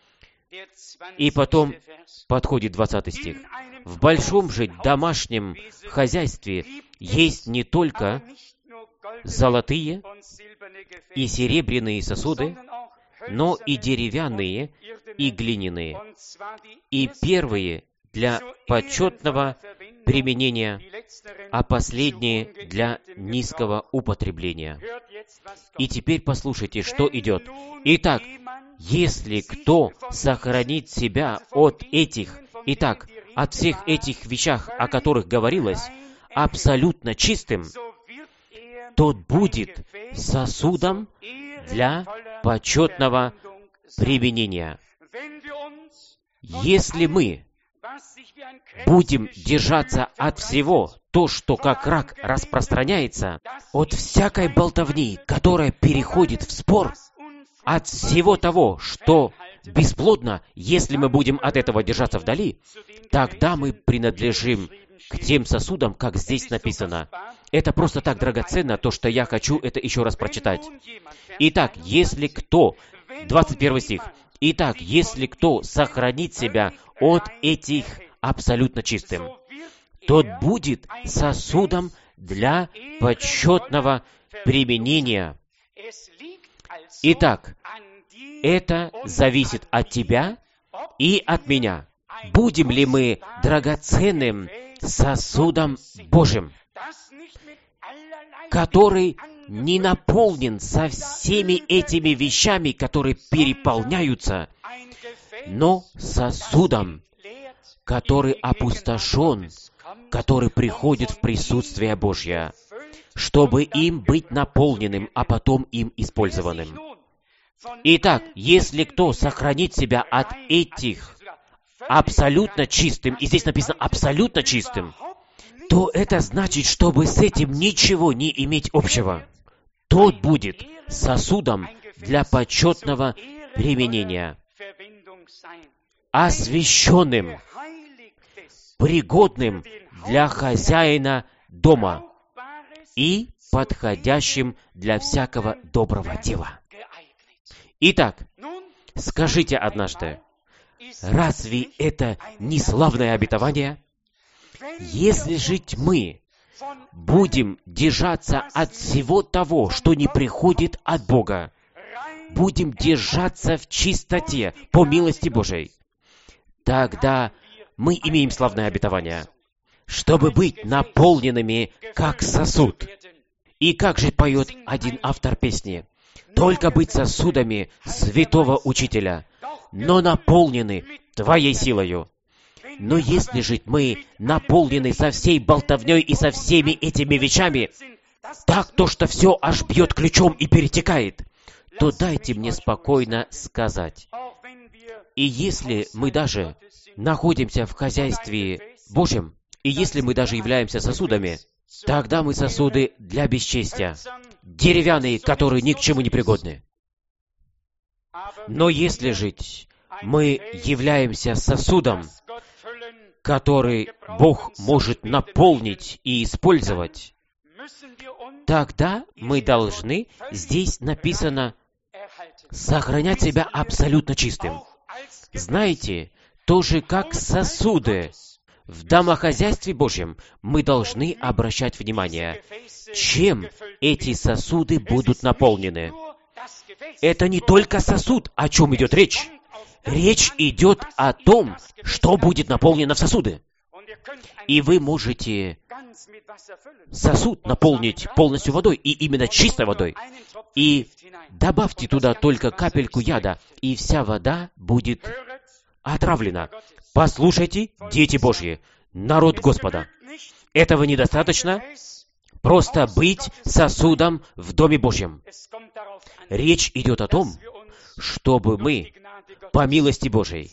И потом подходит 20 стих. «В большом же домашнем хозяйстве есть не только золотые и серебряные сосуды, но и деревянные и глиняные, и первые для почетного применения, а последние для низкого употребления». И теперь послушайте, что идет. Итак, если кто сохранит себя от этих, от всех этих вещах, о которых говорилось, абсолютно чистым, тот будет сосудом для почетного применения. Если мы будем держаться от всего, то, что как рак распространяется, от всякой болтовни, которая переходит в спор, от всего того, что бесплодно, если мы будем от этого держаться вдали, тогда мы принадлежим к тем сосудам, как здесь написано. Это просто так драгоценно, то, что я хочу это еще раз прочитать. Итак, если кто, 21 стих, «Итак, если кто сохранит себя от этих абсолютно чистым, тот будет сосудом для почетного применения». Итак, это зависит от тебя и от меня. Будем ли мы драгоценным сосудом Божьим, который не наполнен со всеми этими вещами, которые переполняются, но сосудом, который опустошен, который приходит в присутствие Божье, чтобы им быть наполненным, а потом им использованным. Итак, если кто сохранит себя от этих абсолютно чистым, и здесь написано «абсолютно чистым», то это значит, чтобы с этим ничего не иметь общего. Тот будет сосудом для почетного применения, освященным, пригодным для хозяина дома и подходящим для всякого доброго дела. Итак, скажите однажды, разве это не славное обетование? Если жить мы будем держаться от всего того, что не приходит от Бога, будем держаться в чистоте по милости Божией, тогда мы имеем славное обетование, чтобы быть наполненными как сосуд. И как же поет один автор песни? «Только быть сосудами святого Учителя, но наполнены Твоей силою». Но если же мы наполнены со всей болтовней и со всеми этими вещами, так то, что все аж бьет ключом и перетекает, то дайте мне спокойно сказать. И если мы даже находимся в хозяйстве Божьем, и если мы даже являемся сосудами, тогда мы сосуды для бесчестия, деревянные, которые ни к чему не пригодны. Но если же мы являемся сосудом, который Бог может наполнить и использовать, тогда мы должны, здесь написано, сохранять себя абсолютно чистым. Знаете, тоже как сосуды в домохозяйстве Божьем, мы должны обращать внимание, чем эти сосуды будут наполнены. Это не только сосуд, о чем идет речь. Речь идет о том, что будет наполнено в сосуды. И вы можете сосуд наполнить полностью водой, и именно чистой водой. И добавьте туда только капельку яда, и вся вода будет отравлена. Послушайте, дети Божьи, народ Господа. Этого недостаточно просто быть сосудом в Доме Божьем. Речь идет о том, чтобы мы, по милости Божией,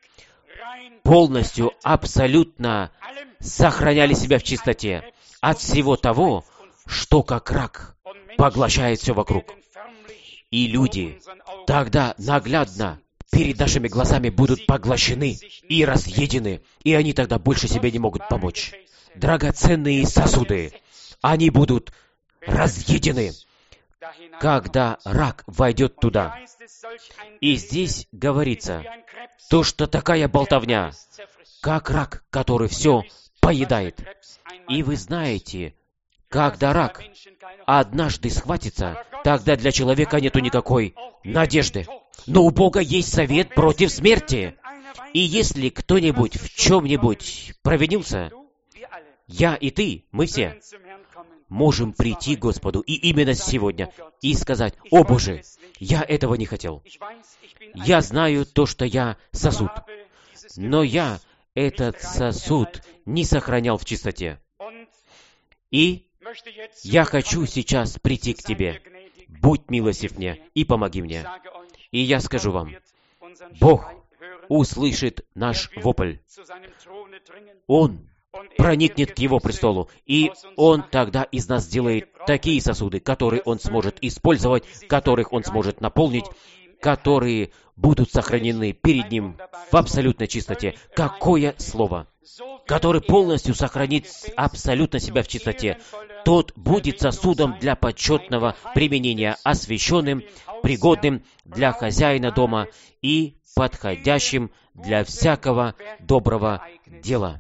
полностью, абсолютно сохраняли себя в чистоте от всего того, что как рак поглощает все вокруг. И люди тогда наглядно перед нашими глазами будут поглощены и разъедены, и они тогда больше себе не могут помочь. Драгоценные сосуды, они будут разъедены, когда рак войдет туда. И здесь говорится, то, что такая болтовня, как рак, который все поедает. И вы знаете, когда рак однажды схватится, тогда для человека нету никакой надежды. Но у Бога есть совет против смерти. И если кто-нибудь в чем-нибудь провинился, я и ты, мы все, можем прийти к Господу, и именно сегодня, и сказать: «О Боже, я этого не хотел. Я знаю то, что я сосуд, но я этот сосуд не сохранял в чистоте. И я хочу сейчас прийти к Тебе. Будь милостив мне и помоги мне». И я скажу вам, Бог услышит наш вопль. Он проникнет к Его престолу, и Он тогда из нас сделает такие сосуды, которые Он сможет использовать, которых Он сможет наполнить, которые будут сохранены перед Ним в абсолютной чистоте. Какое слово! Который полностью сохранит абсолютно себя в чистоте, тот будет сосудом для почетного применения, освященным, пригодным для хозяина дома и подходящим для всякого доброго дела.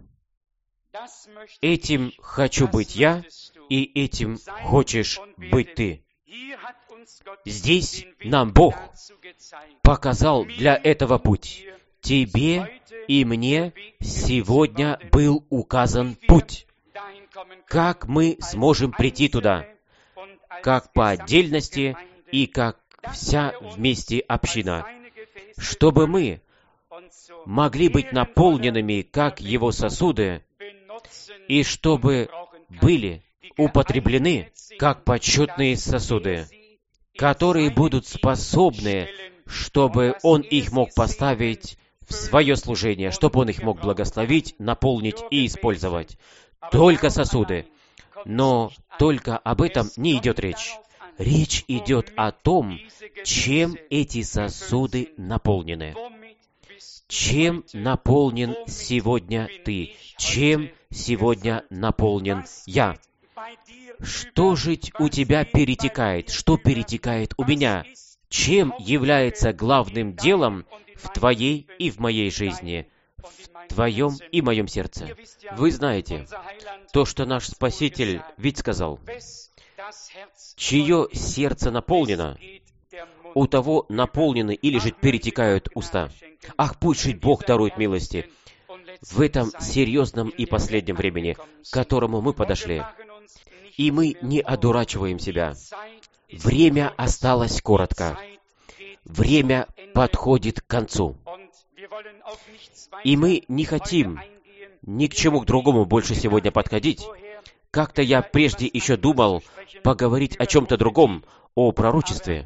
Этим хочу быть я, и этим хочешь быть ты. Здесь нам Бог показал для этого путь. Тебе и мне сегодня был указан путь. Как мы сможем прийти туда? Как по отдельности и как вся вместе община. Чтобы мы могли быть наполненными, как Его сосуды, и чтобы были употреблены, как почетные сосуды, которые будут способны, чтобы Он их мог поставить в свое служение, чтобы Он их мог благословить, наполнить и использовать. Только сосуды. Но только об этом не идет речь. Речь идет о том, чем эти сосуды наполнены. Чем наполнен сегодня ты? Чем сегодня наполнен я? Что же у тебя перетекает? Что перетекает у меня? Чем является главным делом в твоей и в моей жизни, в твоем и моем сердце? Вы знаете, то, что наш Спаситель ведь сказал, чье сердце наполнено, у того наполнены или же перетекают уста. Ах, пусть жить Бог дарует милости в этом серьезном и последнем времени, к которому мы подошли. И мы не одурачиваем себя. Время осталось коротко. Время подходит к концу. И мы не хотим ни к чему к другому больше сегодня подходить. Как-то я прежде еще думал поговорить о чем-то другом, о пророчестве.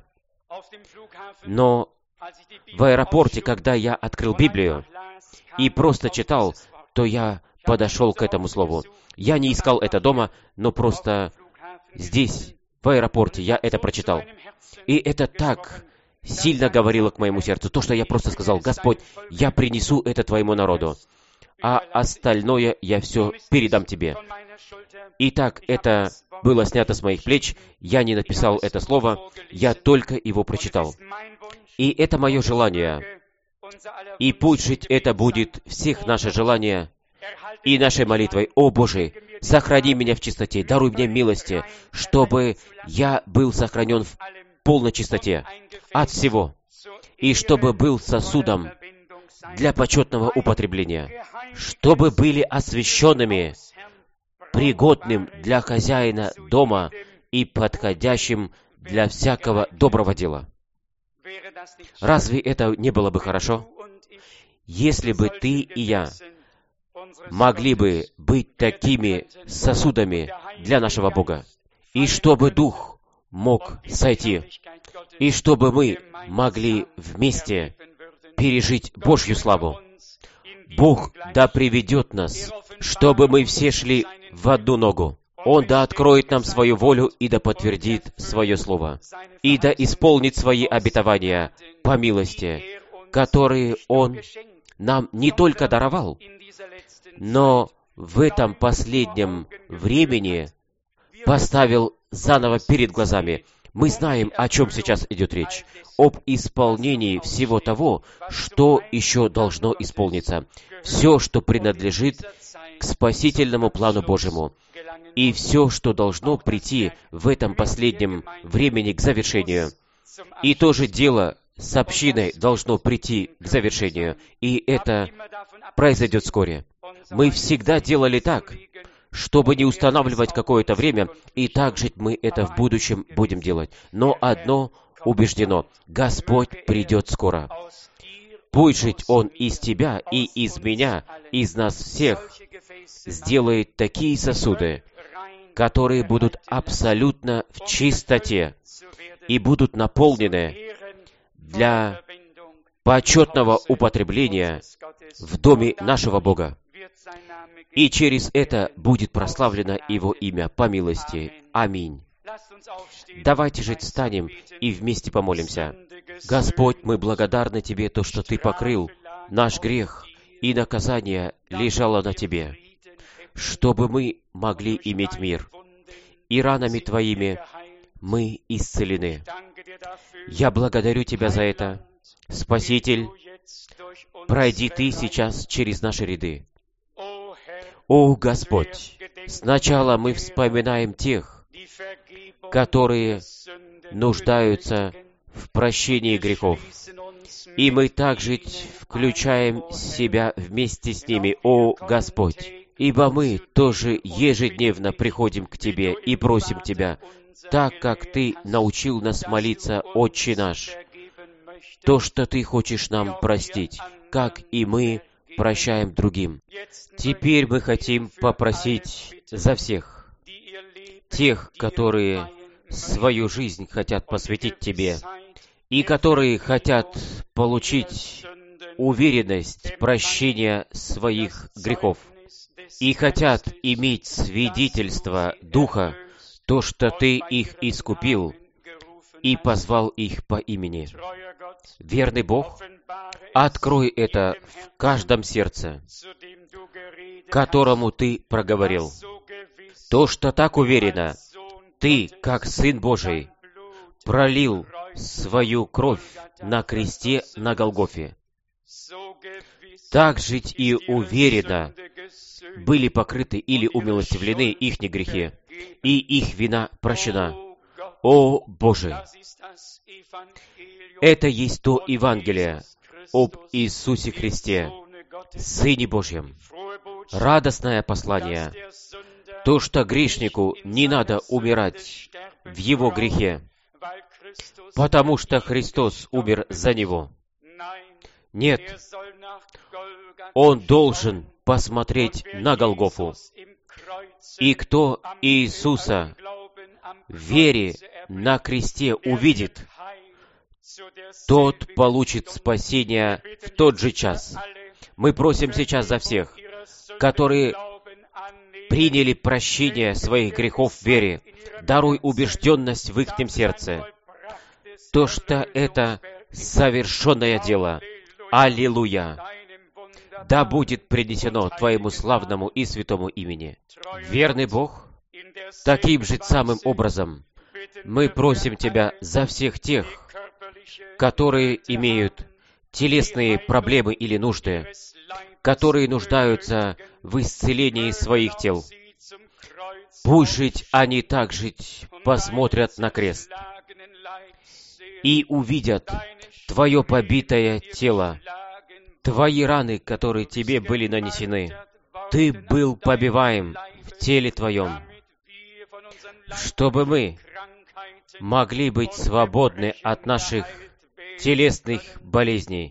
Но в аэропорте, когда я открыл Библию и просто читал, то я подошел к этому слову. Я не искал это дома, но просто здесь, в аэропорте, я это прочитал. И это так сильно говорило к моему сердцу, то, что я просто сказал: «Господь, я принесу это Твоему народу, а остальное я все передам Тебе». Итак, это было снято с моих плеч, я не написал это слово, я только его прочитал. И это мое желание. И пусть жить это будет всех наше желание и нашей молитвой: «О Боже, сохрани меня в чистоте, даруй мне милости, чтобы я был сохранен в полной чистоте от всего, и чтобы был сосудом для почетного употребления, чтобы были освященными, пригодным для хозяина дома и подходящим для всякого доброго дела». Разве это не было бы хорошо, если бы ты и я могли бы быть такими сосудами для нашего Бога, и чтобы Дух мог сойти, и чтобы мы могли вместе пережить Божью славу? Бог да приведет нас, чтобы мы все шли в одну ногу. Он да откроет нам свою волю и да подтвердит свое слово, и да исполнит свои обетования по милости, которые Он нам не только даровал, но в этом последнем времени поставил заново перед глазами. Мы знаем, о чем сейчас идет речь. Об исполнении всего того, что еще должно исполниться. Все, что принадлежит к спасительному плану Божьему. И все, что должно прийти в этом последнем времени к завершению. И то же дело с общиной должно прийти к завершению. И это произойдет вскоре. Мы всегда делали так, чтобы не устанавливать какое-то время, и так же мы это в будущем будем делать. Но одно убеждено: Господь придет скоро. Пусть жить Он из тебя и из меня, из нас всех, сделает такие сосуды, которые будут абсолютно в чистоте и будут наполнены для почетного употребления в доме нашего Бога. И через это будет прославлено Его имя по милости. Аминь. Давайте же встанем и вместе помолимся. Господь, мы благодарны Тебе, то, что Ты покрыл наш грех, и наказание лежало на Тебе, чтобы мы могли иметь мир. И ранами Твоими мы исцелены. Я благодарю Тебя за это. Спаситель, пройди Ты сейчас через наши ряды. О, Господь, сначала мы вспоминаем тех, которые нуждаются в прощении грехов. И мы также включаем себя вместе с ними, о Господь, ибо мы тоже ежедневно приходим к Тебе и просим Тебя, так как Ты научил нас молиться, Отче наш, то, что Ты хочешь нам простить, как и мы прощаем другим. Теперь мы хотим попросить за всех, тех, которые свою жизнь хотят посвятить Тебе, и которые хотят получить уверенность прощения своих грехов, и хотят иметь свидетельство Духа, то, что Ты их искупил и позвал их по имени. Верный Бог, открой это в каждом сердце, которому Ты проговорил. То, что так уверенно, Ты, как Сын Божий, пролил свою кровь на кресте на Голгофе. Так жить и уверенно были покрыты или умилостивлены ихни грехи, и их вина прощена. О Боже! Это есть то Евангелие об Иисусе Христе, Сыне Божьем. Радостное послание. То, что грешнику не надо умирать в его грехе, потому что Христос умер за него. Нет, он должен посмотреть на Голгофу. И кто Иисуса в вере на кресте увидит, тот получит спасение в тот же час. Мы просим сейчас за всех, которые приняли прощение своих грехов в вере. Даруй убежденность в ихнем сердце, то, что это совершенное дело. Аллилуйя! Да будет принесено Твоему славному и святому имени. Верный Бог, таким же самым образом мы просим Тебя за всех тех, которые имеют телесные проблемы или нужды, которые нуждаются в исцелении своих тел. Пусть жить они также посмотрят на крест и увидят Твое побитое тело, Твои раны, которые Тебе были нанесены. Ты был побиваем в теле Твоем, чтобы мы могли быть свободны от наших телесных болезней.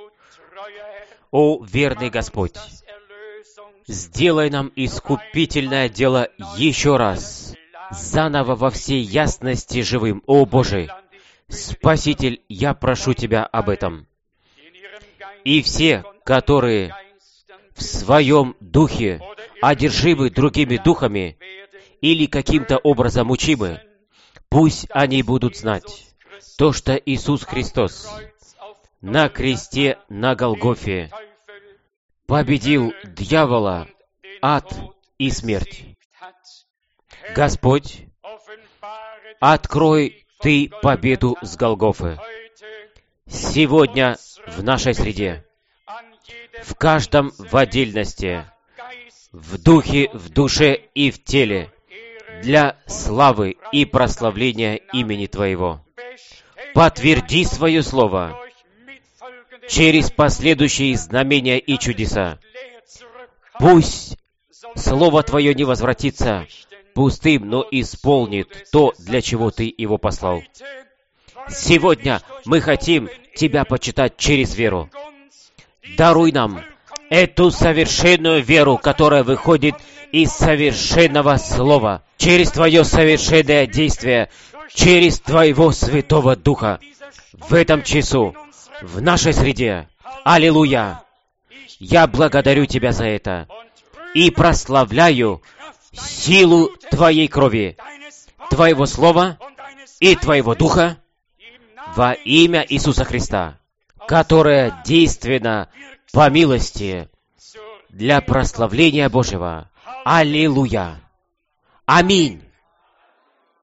О, верный Господь, сделай нам искупительное дело еще раз, заново во всей ясности живым, о Боже! Спаситель, я прошу Тебя об этом. И все, которые в своем духе одержимы другими духами или каким-то образом учимы, пусть они будут знать то, что Иисус Христос на кресте на Голгофе победил дьявола, ад и смерть. Господь, открой Ты победу с Голгофы сегодня в нашей среде, в каждом в отдельности, в духе, в душе и в теле, для славы и прославления имени Твоего. Подтверди свое слово через последующие знамения и чудеса. Пусть слово Твое не возвратится пустым, но исполнит то, для чего Ты его послал. Сегодня мы хотим Тебя почитать через веру. Даруй нам эту совершенную веру, которая выходит из совершенного слова, через Твое совершенное действие, через Твоего Святого Духа в этом часу, в нашей среде. Аллилуйя! Я благодарю Тебя за это и прославляю силу Твоей крови, Твоего Слова и Твоего Духа во имя Иисуса Христа, которое действенно по милости для прославления Божьего. Аллилуйя! Аминь!